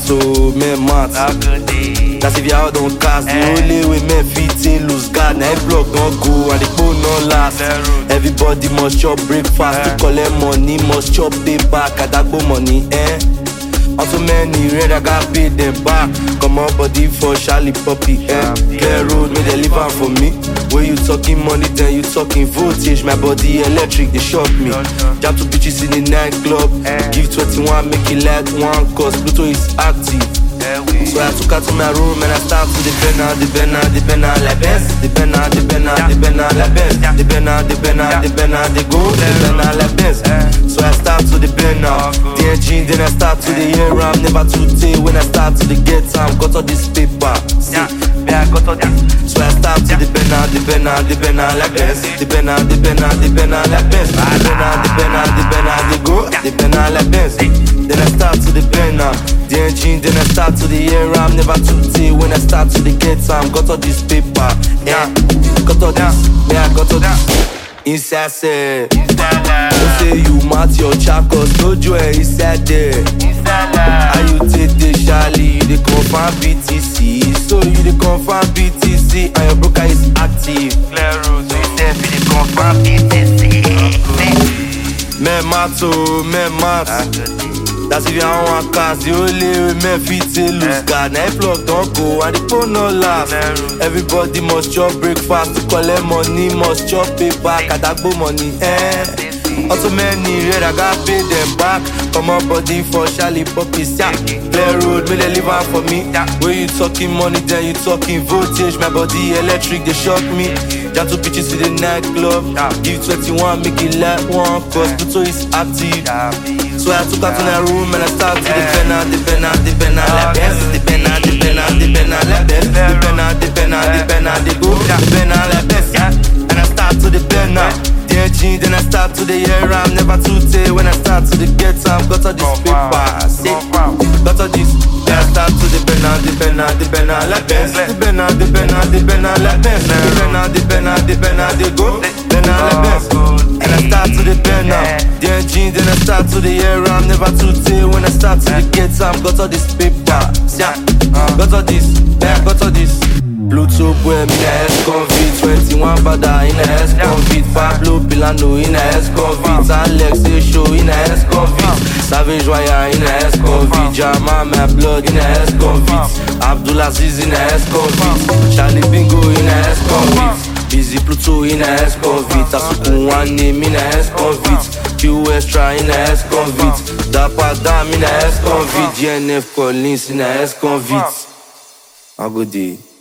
oh, men mat. That's if y'all don't cast. The only way men fit in lose guard. Now every block don't go and the phone no last. Everybody must chop breakfast. To collect money, must chop pay back. Adagbo money, On so many red, I got paid them back. Come on, body for Charlie Puppy, Clear road, may they live out for me. When you talking money, then you talking voltage. My body electric, they shock me. Jab to bitches in the nightclub. Give 21, make it like one, cause Pluto is active. So I took her to my room and I start to depend on la Benz. Depend on la Benz. Depend on the go. Depend on la Benz. So I start to depend on the engine, then I start to the air. I'm never too tay when I start to the get time. Got all this paper. I got all this. So I start to depend on la Benz. Depend on la Benz. Depend on the go. Depend on la Benz. Then I start to depend on the engine, then I start to the air. I'm never too tay when I start to the get time. Got all this paper, got all this, I got all this. Inside say, don't say you mat your chakos, no joy inside there. How you take the Charlie, you the confirm BTC. So you the confirm BTC, and your broker is active. Clear road, so you say you the confirm BTC. Men mat, oh, men mat. That's if you don't want cast, the only way men fit lose guard. Now if block don't go and the phone no last. Everybody must chop breakfast. To collect money, must chop pay back. Adagbo money, Also many red, I got paid them back. Come on body for Charlie Puppy, Clear road, may they live out for me. When you talking money, then you talking voltage. My body electric, they shock me. Jab to bitches in the nightclub. Give 21, make it like one, cause Pluto is active. So I took her to my room and I start to depend on la Benz. Depend on la Benz. Depend on the go. Depend on la Benz. And I start to depend on the engine, then I start to the air. I'm never too tay when I start to the get time. Got all this paper, got all this. Then I start to depend on la Benz. Depend on la Benz. Depend on the go. Depend on la Benz. And I start to depend on the engine, then I start to the air. I'm never too tay when I start to the get time. Got all this paper, got all this, got all this. Pluto boy, in a S-Convict. 21 Bada in a S-Convict. Pablo Pilano in a S-Convict. Alex Show in a S-Convict. Savage Wire in a S-Convict. Jama my blood in a S-Convict. Abdulaziz in a S-Convict. Charlie Bingo in a S-Convict. Busy Pluto in a S-Convict. Asuku one name in a S-Convict. Q Extra in a S-Convict. Dapa Dam in a S-Convict. GNF Collins in a S-Convict. A good day.